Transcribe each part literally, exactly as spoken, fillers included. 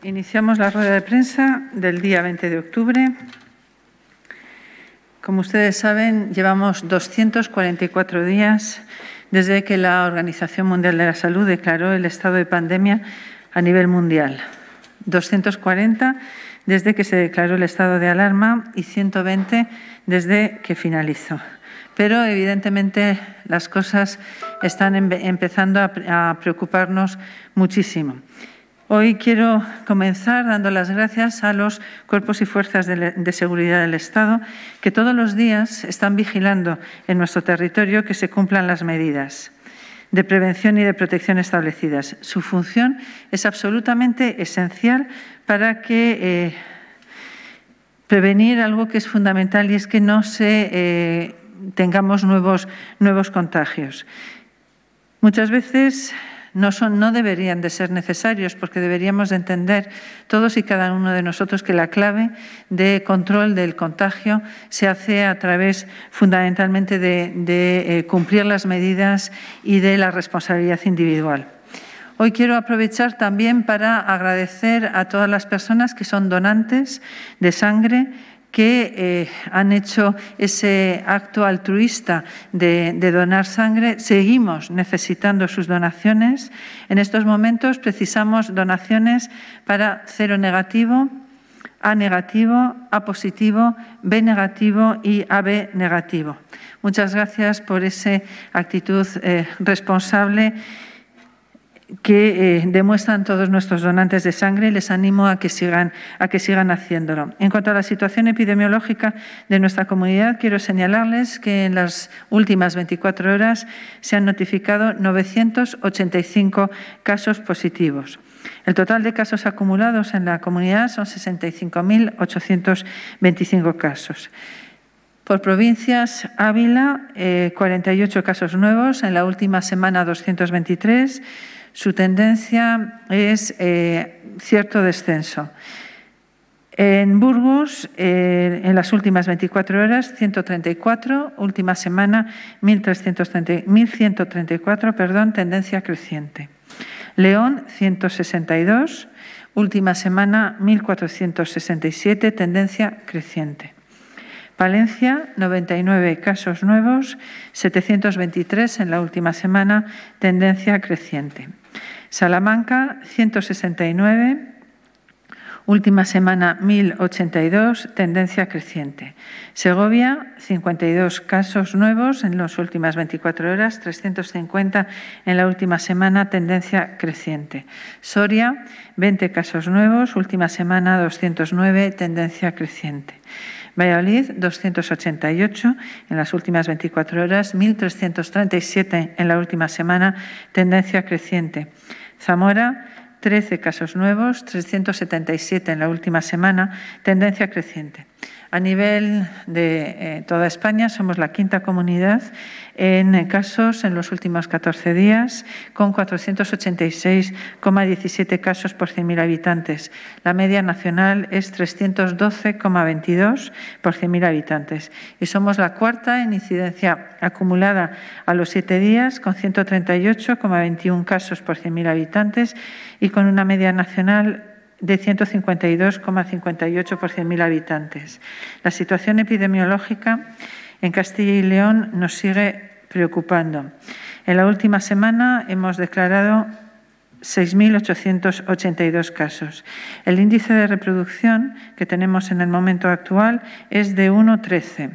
Iniciamos la rueda de prensa del día veinte de octubre. Como ustedes saben, llevamos doscientos cuarenta y cuatro días desde que la Organización Mundial de la Salud declaró el estado de pandemia a nivel mundial. doscientos cuarenta desde que se declaró el estado de alarma y ciento veinte desde que finalizó. Pero, evidentemente, las cosas están empezando a preocuparnos muchísimo. Hoy quiero comenzar dando las gracias a los cuerpos y fuerzas de seguridad del Estado que todos los días están vigilando en nuestro territorio que se cumplan las medidas de prevención y de protección establecidas. Su función es absolutamente esencial para que eh, prevenir algo que es fundamental y es que no se eh, tengamos nuevos, nuevos contagios. Muchas veces No, son, no deberían de ser necesarios porque deberíamos de entender todos y cada uno de nosotros que la clave de control del contagio se hace a través fundamentalmente de, de eh, cumplir las medidas y de la responsabilidad individual. Hoy quiero aprovechar también para agradecer a todas las personas que son donantes de sangre, que eh, han hecho ese acto altruista de, de donar sangre. Seguimos necesitando sus donaciones. En estos momentos precisamos donaciones para cero negativo, A negativo, A positivo, B negativo y A B negativo. Muchas gracias por esa actitud eh, responsable que eh, demuestran todos nuestros donantes de sangre y les animo a que sigan, a que sigan haciéndolo. En cuanto a la situación epidemiológica de nuestra comunidad, quiero señalarles que en las últimas veinticuatro horas se han notificado novecientos ochenta y cinco casos positivos. El total de casos acumulados en la comunidad son sesenta y cinco mil ochocientos veinticinco casos. Por provincias, Ávila, eh, cuarenta y ocho casos nuevos, en la última semana doscientos veintitrés. Su tendencia es eh, cierto descenso. En Burgos, eh, en las últimas veinticuatro horas, ciento treinta y cuatro, última semana, mil ciento treinta y cuatro, perdón, tendencia creciente. León, ciento sesenta y dos, última semana, mil cuatrocientos sesenta y siete, tendencia creciente. Palencia, noventa y nueve casos nuevos, setecientos veintitrés en la última semana, tendencia creciente. Salamanca, ciento sesenta y nueve, última semana mil ochenta y dos, tendencia creciente. Segovia, cincuenta y dos casos nuevos en las últimas veinticuatro horas, trescientos cincuenta en la última semana, tendencia creciente. Soria, veinte casos nuevos, última semana doscientos nueve, tendencia creciente. Valladolid, doscientos ochenta y ocho en las últimas veinticuatro horas, mil trescientos treinta y siete en la última semana, tendencia creciente. Zamora, trece casos nuevos, trescientos setenta y siete en la última semana, tendencia creciente. A nivel de eh, toda España, somos la quinta comunidad en casos en los últimos catorce días, con cuatrocientos ochenta y seis coma diecisiete casos por cien mil habitantes. La media nacional es trescientos doce coma veintidós por cien mil habitantes. Y somos la cuarta en incidencia acumulada a los siete días, con ciento treinta y ocho coma veintiuno casos por cien mil habitantes y con una media nacional de ciento cincuenta y dos coma cincuenta y ocho por cien mil habitantes. La situación epidemiológica en Castilla y León nos sigue preocupando. En la última semana hemos declarado seis mil ochocientos ochenta y dos casos. El índice de reproducción que tenemos en el momento actual es de uno coma trece.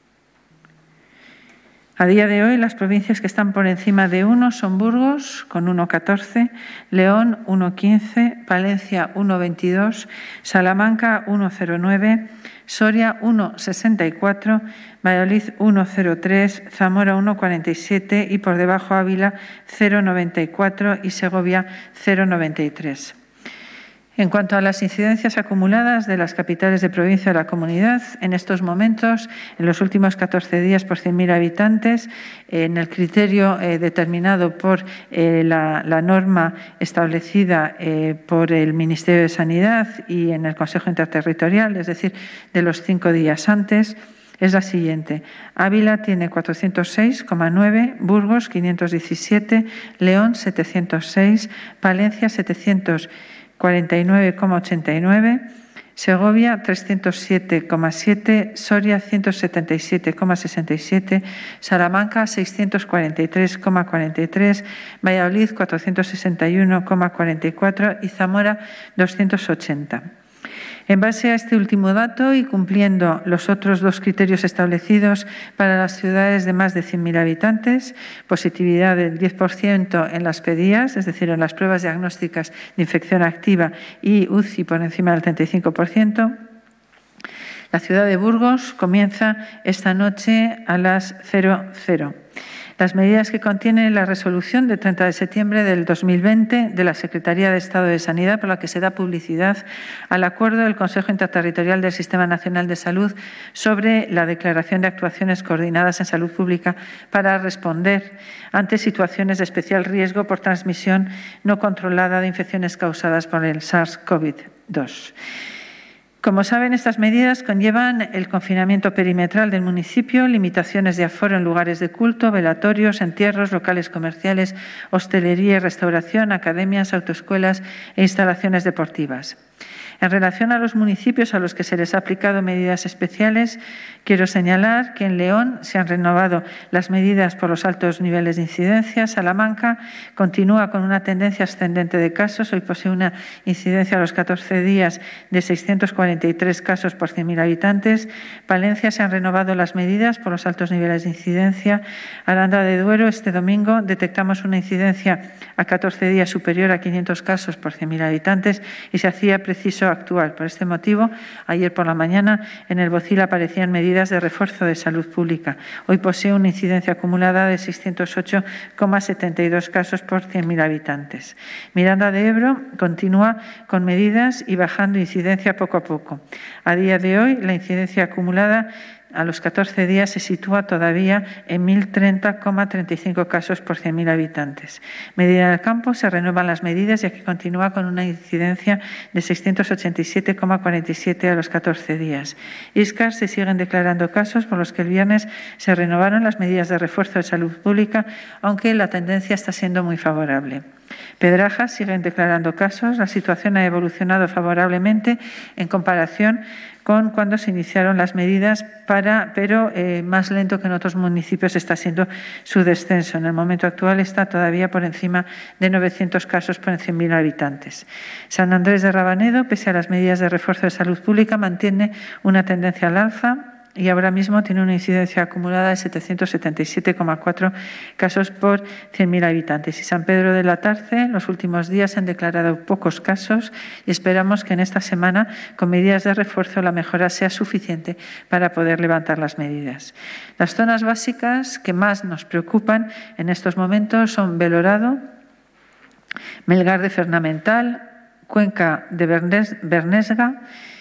A día de hoy, las provincias que están por encima de uno son Burgos, con uno coma catorce, León, uno coma quince, Palencia, uno coma veintidós, Salamanca, uno coma cero nueve, Soria, uno coma sesenta y cuatro, Valladolid, uno coma cero tres, Zamora, uno coma cuarenta y siete y por debajo Ávila, cero coma noventa y cuatro y Segovia, cero coma noventa y tres. En cuanto a las incidencias acumuladas de las capitales de provincia de la comunidad, en estos momentos, en los últimos catorce días por cien mil habitantes, en el criterio eh, determinado por eh, la, la norma establecida eh, por el Ministerio de Sanidad y en el Consejo Interterritorial, es decir, de los cinco días antes, es la siguiente. Ávila tiene cuatrocientos seis coma nueve, Burgos quinientos diecisiete, León setecientos seis, Palencia setecientos cuarenta y nueve coma ochenta y nueve, Segovia trescientos siete coma siete, Soria ciento setenta y siete coma sesenta y siete, Salamanca seiscientos cuarenta y tres coma cuarenta y tres, Valladolid cuatrocientos sesenta y uno coma cuarenta y cuatro y Zamora doscientos ochenta. En base a este último dato y cumpliendo los otros dos criterios establecidos para las ciudades de más de cien mil habitantes, positividad del diez por ciento en las P E D I As, es decir, en las pruebas diagnósticas de infección activa y U C I por encima del treinta y cinco por ciento, la ciudad de Burgos comienza esta noche a las cero cero. Las medidas que contiene la resolución de treinta de septiembre del dos mil veinte de la Secretaría de Estado de Sanidad, por la que se da publicidad al acuerdo del Consejo Interterritorial del Sistema Nacional de Salud sobre la declaración de actuaciones coordinadas en salud pública para responder ante situaciones de especial riesgo por transmisión no controlada de infecciones causadas por el SARS CoV dos. Como saben, estas medidas conllevan el confinamiento perimetral del municipio, limitaciones de aforo en lugares de culto, velatorios, entierros, locales comerciales, hostelería y restauración, academias, autoescuelas e instalaciones deportivas. En relación a los municipios a los que se les ha aplicado medidas especiales, quiero señalar que en León se han renovado las medidas por los altos niveles de incidencia. Salamanca continúa con una tendencia ascendente de casos. Hoy posee una incidencia a los catorce días de seiscientos cuarenta y tres casos por cien mil habitantes. Palencia se han renovado las medidas por los altos niveles de incidencia. Aranda de Duero, este domingo detectamos una incidencia a catorce días superior a quinientos casos por cien mil habitantes y se hacía preciso actuar. Por este motivo, ayer por la mañana en el Bocil aparecían medidas de refuerzo de salud pública. Hoy posee una incidencia acumulada de seiscientos ocho coma setenta y dos casos por cien mil habitantes. Miranda de Ebro continúa con medidas y bajando incidencia poco a poco. A día de hoy, la incidencia acumulada a los catorce días se sitúa todavía en mil treinta coma treinta y cinco casos por cien mil habitantes. Medina del Campo se renuevan las medidas y aquí continúa con una incidencia de seiscientos ochenta y siete coma cuarenta y siete a los catorce días. Íscar se siguen declarando casos por los que el viernes se renovaron las medidas de refuerzo de salud pública, aunque la tendencia está siendo muy favorable. Pedrajas siguen declarando casos. La situación ha evolucionado favorablemente en comparación con cuando se iniciaron las medidas, para, pero eh, más lento que en otros municipios está siendo su descenso. En el momento actual está todavía por encima de novecientos casos por cien mil habitantes. San Andrés de Rabanedo, pese a las medidas de refuerzo de salud pública, mantiene una tendencia al alza y ahora mismo tiene una incidencia acumulada de setecientos setenta y siete coma cuatro casos por cien mil habitantes. Y San Pedro de la Tarce, en los últimos días se han declarado pocos casos y esperamos que en esta semana, con medidas de refuerzo, la mejora sea suficiente para poder levantar las medidas. Las zonas básicas que más nos preocupan en estos momentos son Belorado, Melgar de Fernamental, Cuenca de Bernes, Bernesga,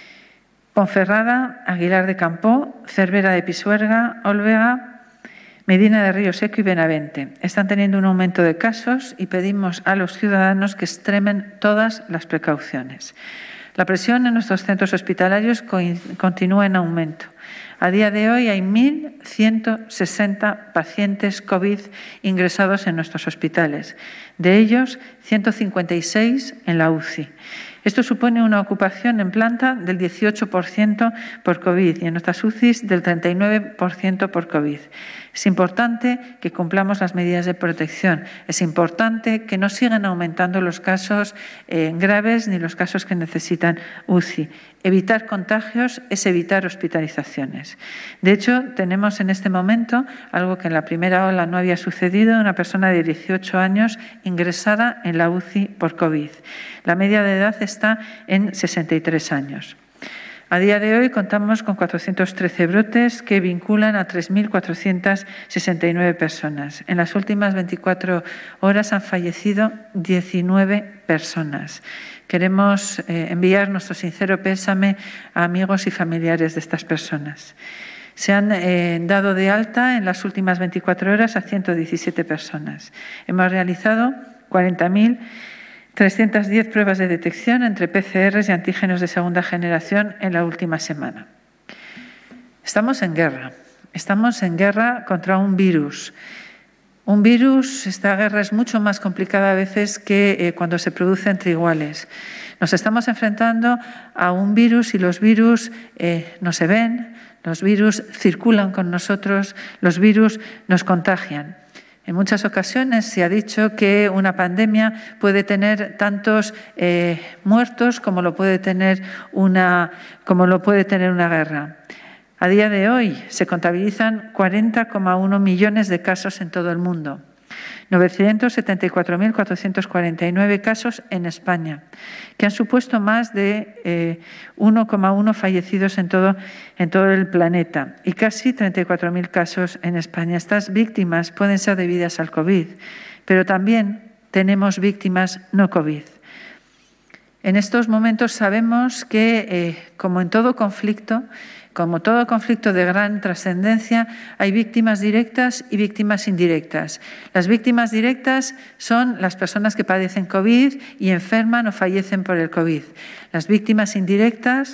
Ponferrada, Aguilar de Campoo, Cervera de Pisuerga, Olvega, Medina de Río Seco y Benavente. Están teniendo un aumento de casos y pedimos a los ciudadanos que extremen todas las precauciones. La presión en nuestros centros hospitalarios continúa en aumento. A día de hoy hay mil ciento sesenta pacientes COVID ingresados en nuestros hospitales. De ellos, ciento cincuenta y seis en la U C I. Esto supone una ocupación en planta del dieciocho por ciento por COVID y en nuestras U C Is del treinta y nueve por ciento por COVID. Es importante que cumplamos las medidas de protección. Es importante que no sigan aumentando los casos eh, graves ni los casos que necesitan U C I. Evitar contagios es evitar hospitalizaciones. De hecho, tenemos en este momento algo que en la primera ola no había sucedido, una persona de dieciocho años ingresada en la U C I por COVID. La media de edad está en sesenta y tres años. A día de hoy contamos con cuatrocientos trece brotes que vinculan a tres mil cuatrocientas sesenta y nueve personas. En las últimas veinticuatro horas han fallecido diecinueve personas. Queremos eh, enviar nuestro sincero pésame a amigos y familiares de estas personas. Se han eh, dado de alta en las últimas veinticuatro horas a ciento diecisiete personas. Hemos realizado cuarenta mil trescientas diez pruebas de detección entre P C Rs y antígenos de segunda generación en la última semana. Estamos en guerra. Estamos en guerra contra un virus. Un virus, esta guerra es mucho más complicada a veces que eh, cuando se produce entre iguales. Nos estamos enfrentando a un virus y los virus eh, no se ven, los virus circulan con nosotros, los virus nos contagian. En muchas ocasiones se ha dicho que una pandemia puede tener tantos eh, muertos como lo puede tener una, como lo puede tener una guerra. A día de hoy se contabilizan cuarenta coma uno millones de casos en todo el mundo, novecientos setenta y cuatro mil cuatrocientos cuarenta y nueve casos en España, que han supuesto más de eh, uno coma uno fallecidos en todo, en todo el planeta y casi treinta y cuatro mil casos en España. Estas víctimas pueden ser debidas al COVID, pero también tenemos víctimas no COVID. En estos momentos sabemos que, eh, como en todo conflicto, como todo conflicto de gran trascendencia, hay víctimas directas y víctimas indirectas. Las víctimas directas son las personas que padecen COVID y enferman o fallecen por el COVID. Las víctimas indirectas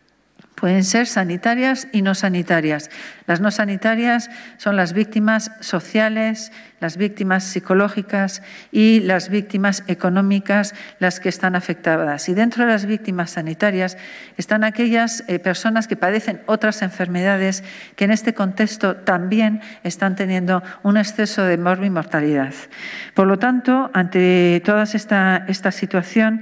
pueden ser sanitarias y no sanitarias. Las no sanitarias son las víctimas sociales, las víctimas psicológicas y las víctimas económicas las que están afectadas. Y dentro de las víctimas sanitarias están aquellas eh, personas que padecen otras enfermedades que en este contexto también están teniendo un exceso de morbimortalidad. Por lo tanto, ante toda esta, esta situación,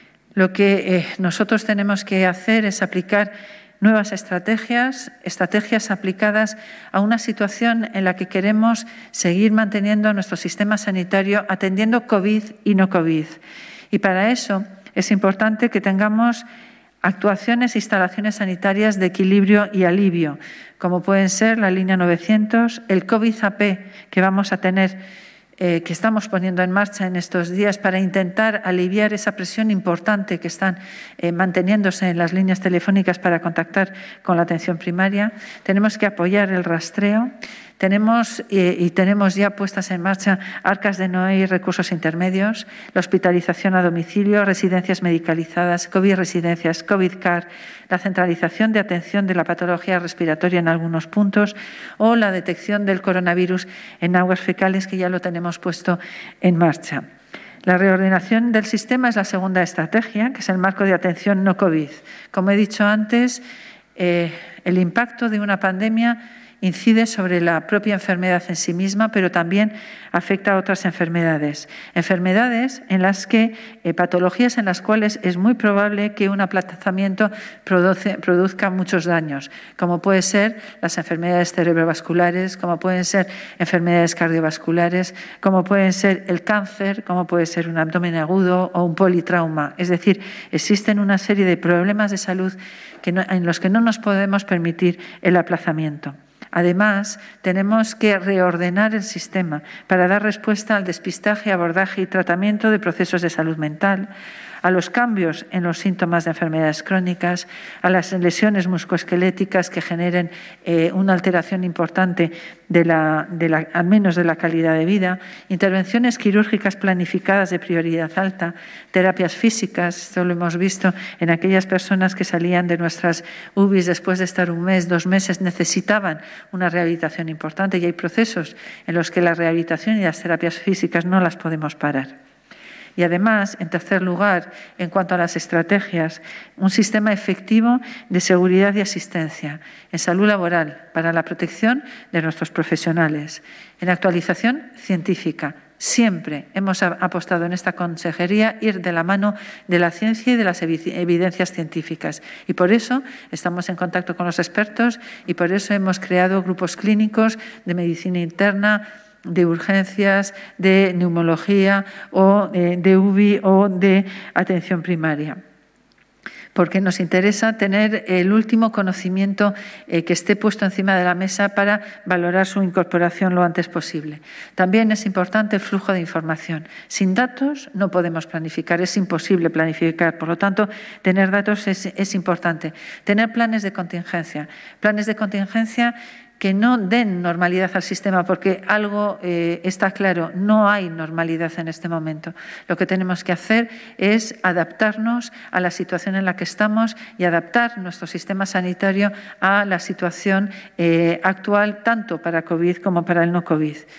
lo que eh, nosotros tenemos que hacer es aplicar nuevas estrategias, estrategias aplicadas a una situación en la que queremos seguir manteniendo nuestro sistema sanitario atendiendo COVID y no COVID. Y para eso es importante que tengamos actuaciones e instalaciones sanitarias de equilibrio y alivio, como pueden ser la línea novecientos, el COVID A P que vamos a tener, Eh, que estamos poniendo en marcha en estos días para intentar aliviar esa presión importante que están eh, manteniéndose en las líneas telefónicas para contactar con la atención primaria. Tenemos que apoyar el rastreo. Tenemos eh, y tenemos ya puestas en marcha arcas de Noé y recursos intermedios, la hospitalización a domicilio, residencias medicalizadas, COVID residencias, COVID CAR, la centralización de atención de la patología respiratoria en algunos puntos o la detección del coronavirus en aguas fecales, que ya lo tenemos puesto en marcha. La reordenación del sistema es la segunda estrategia, que es el marco de atención no COVID. Como he dicho antes, eh, el impacto de una pandemia incide sobre la propia enfermedad en sí misma, pero también afecta a otras enfermedades. Enfermedades en las que, eh, patologías en las cuales es muy probable que un aplazamiento produce, produzca muchos daños, como pueden ser las enfermedades cerebrovasculares, como pueden ser enfermedades cardiovasculares, como pueden ser el cáncer, como puede ser un abdomen agudo o un politrauma. Es decir, existen una serie de problemas de salud que no, en los que no nos podemos permitir el aplazamiento. Además, tenemos que reordenar el sistema para dar respuesta al despistaje, abordaje y tratamiento de procesos de salud mental, a los cambios en los síntomas de enfermedades crónicas, a las lesiones musculoesqueléticas que generen eh, una alteración importante de la, de la, al menos de la calidad de vida, intervenciones quirúrgicas planificadas de prioridad alta, terapias físicas, esto lo hemos visto en aquellas personas que salían de nuestras U B Is después de estar un mes, dos meses, necesitaban una rehabilitación importante y hay procesos en los que la rehabilitación y las terapias físicas no las podemos parar. Y además, en tercer lugar, en cuanto a las estrategias, un sistema efectivo de seguridad y asistencia en salud laboral para la protección de nuestros profesionales, en actualización científica. Siempre hemos apostado en esta consejería ir de la mano de la ciencia y de las evidencias científicas. Y por eso estamos en contacto con los expertos y por eso hemos creado grupos clínicos de medicina interna, de urgencias, de neumología o eh, de U B I o de atención primaria. Porque nos interesa tener el último conocimiento eh, que esté puesto encima de la mesa para valorar su incorporación lo antes posible. También es importante el flujo de información. Sin datos no podemos planificar, es imposible planificar. Por lo tanto, tener datos es, es importante. Tener planes de contingencia. Planes de contingencia que no den normalidad al sistema, porque algo eh, está claro, no hay normalidad en este momento. Lo que tenemos que hacer es adaptarnos a la situación en la que estamos y adaptar nuestro sistema sanitario a la situación eh, actual, tanto para COVID como para el no COVID.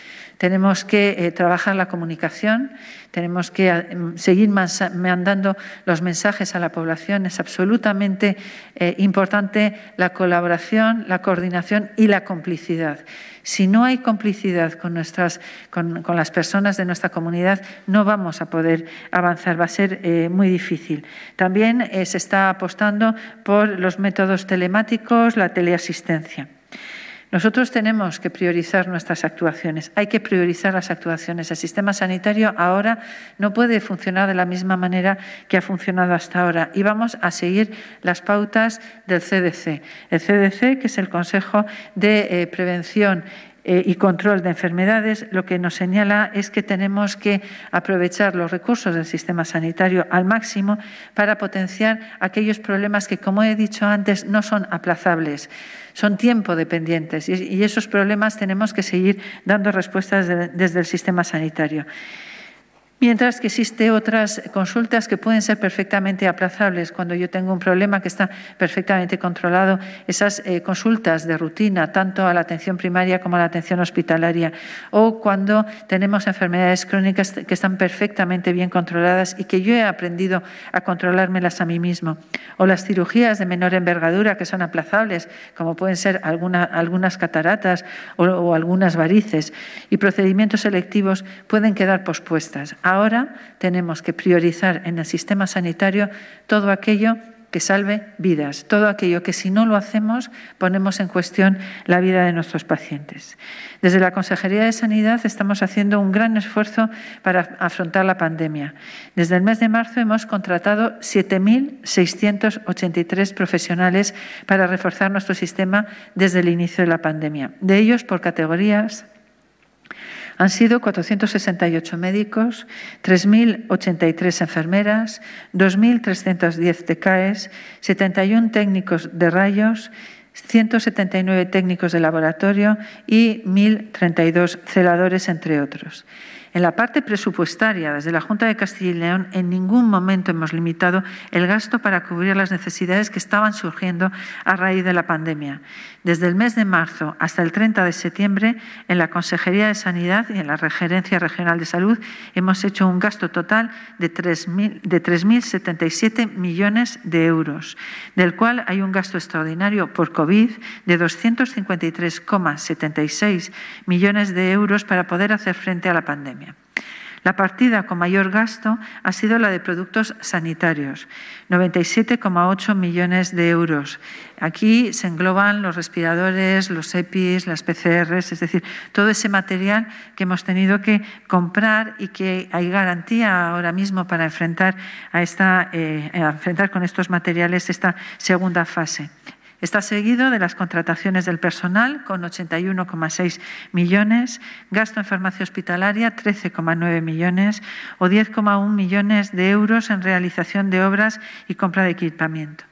Tenemos que eh, trabajar la comunicación, tenemos que eh, seguir mandando los mensajes a la población. Es absolutamente eh, importante la colaboración, la coordinación y la complicidad. Si no hay complicidad con, nuestras, con, con las personas de nuestra comunidad, no vamos a poder avanzar, va a ser eh, muy difícil. También eh, se está apostando por los métodos telemáticos, la teleasistencia. Nosotros tenemos que priorizar nuestras actuaciones, hay que priorizar las actuaciones. El sistema sanitario ahora no puede funcionar de la misma manera que ha funcionado hasta ahora y vamos a seguir las pautas del C D C. El C D C, que es el Consejo de eh, Prevención Eh, y control de enfermedades, lo que nos señala es que tenemos que aprovechar los recursos del sistema sanitario al máximo para potenciar aquellos problemas que, como he dicho antes, no son aplazables, son tiempo dependientes y, y esos problemas tenemos que seguir dando respuestas de, desde el sistema sanitario. Mientras que existen otras consultas que pueden ser perfectamente aplazables. Cuando yo tengo un problema que está perfectamente controlado, esas eh, consultas de rutina, tanto a la atención primaria como a la atención hospitalaria, o cuando tenemos enfermedades crónicas que están perfectamente bien controladas y que yo he aprendido a controlármelas a mí mismo, o las cirugías de menor envergadura que son aplazables, como pueden ser alguna, algunas cataratas o, o algunas varices, y procedimientos selectivos pueden quedar pospuestas. Ahora tenemos que priorizar en el sistema sanitario todo aquello que salve vidas, todo aquello que si no lo hacemos ponemos en cuestión la vida de nuestros pacientes. Desde la Consejería de Sanidad estamos haciendo un gran esfuerzo para afrontar la pandemia. Desde el mes de marzo hemos contratado siete mil seiscientos ochenta y tres profesionales para reforzar nuestro sistema desde el inicio de la pandemia. De ellos, por categorías, han sido cuatrocientos sesenta y ocho médicos, tres mil ochenta y tres enfermeras, dos mil trescientos diez T K Es, setenta y uno técnicos de rayos, ciento setenta y nueve técnicos de laboratorio y mil treinta y dos celadores, entre otros. En la parte presupuestaria, desde la Junta de Castilla y León, en ningún momento hemos limitado el gasto para cubrir las necesidades que estaban surgiendo a raíz de la pandemia. Desde el mes de marzo hasta el treinta de septiembre, en la Consejería de Sanidad y en la Gerencia Regional de Salud, hemos hecho un gasto total de tres mil setenta y siete millones de euros, del cual hay un gasto extraordinario por COVID de doscientos cincuenta y tres coma setenta y seis millones de euros para poder hacer frente a la pandemia. La partida con mayor gasto ha sido la de productos sanitarios, noventa y siete coma ocho millones de euros. Aquí se engloban los respiradores, los E P Is, las P C Rs, es decir, todo ese material que hemos tenido que comprar y que hay garantía ahora mismo para enfrentar, a esta, eh, a enfrentar con estos materiales esta segunda fase. Está seguido de las contrataciones del personal con ochenta y uno coma seis millones, gasto en farmacia hospitalaria trece coma nueve millones o diez coma uno millones de euros en realización de obras y compra de equipamiento.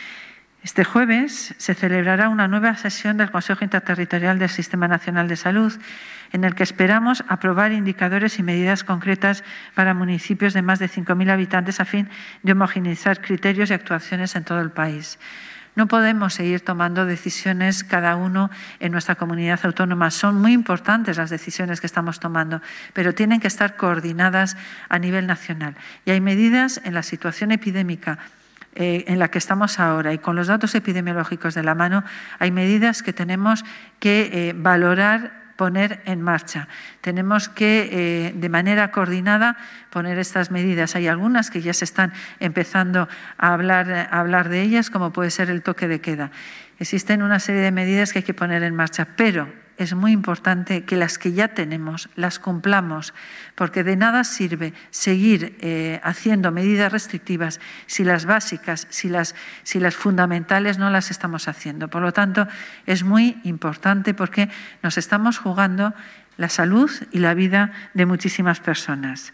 Este jueves se celebrará una nueva sesión del Consejo Interterritorial del Sistema Nacional de Salud, en el que esperamos aprobar indicadores y medidas concretas para municipios de más de cinco mil habitantes a fin de homogeneizar criterios y actuaciones en todo el país. No podemos seguir tomando decisiones cada uno en nuestra comunidad autónoma. Son muy importantes las decisiones que estamos tomando, pero tienen que estar coordinadas a nivel nacional. Y hay medidas en la situación epidémica eh, en la que estamos ahora y con los datos epidemiológicos de la mano, hay medidas que tenemos que eh, valorar, poner en marcha. Tenemos que, eh, de manera coordinada, poner estas medidas. Hay algunas que ya se están empezando a hablar, a hablar de ellas, como puede ser el toque de queda. Existen una serie de medidas que hay que poner en marcha, pero es muy importante que las que ya tenemos las cumplamos, porque de nada sirve seguir eh, haciendo medidas restrictivas si las básicas, si las, si las fundamentales no las estamos haciendo. Por lo tanto, es muy importante porque nos estamos jugando la salud y la vida de muchísimas personas.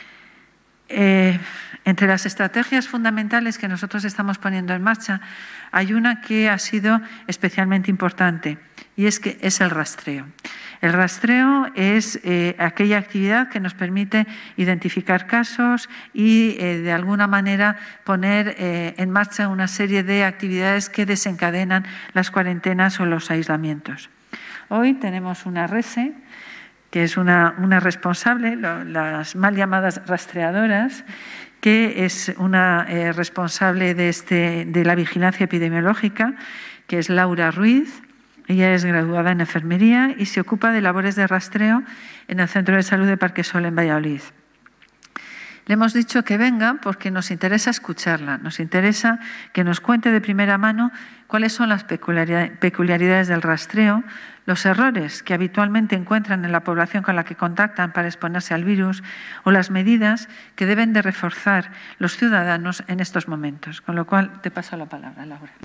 Eh, entre las estrategias fundamentales que nosotros estamos poniendo en marcha, hay una que ha sido especialmente importante y es que es el rastreo. El rastreo es eh, aquella actividad que nos permite identificar casos y eh, de alguna manera poner eh, en marcha una serie de actividades que desencadenan las cuarentenas o los aislamientos. Hoy tenemos una R E S E que es una, una responsable, lo, las mal llamadas rastreadoras, que es una eh, responsable de, este, de la vigilancia epidemiológica, que es Laura Ruiz. Ella es graduada en enfermería y se ocupa de labores de rastreo en el Centro de Salud de Parquesol en Valladolid. Le hemos dicho que venga porque nos interesa escucharla, nos interesa que nos cuente de primera mano cuáles son las peculiaridades del rastreo, los errores que habitualmente encuentran en la población con la que contactan para exponerse al virus o las medidas que deben de reforzar los ciudadanos en estos momentos. Con lo cual, te paso la palabra, Laura.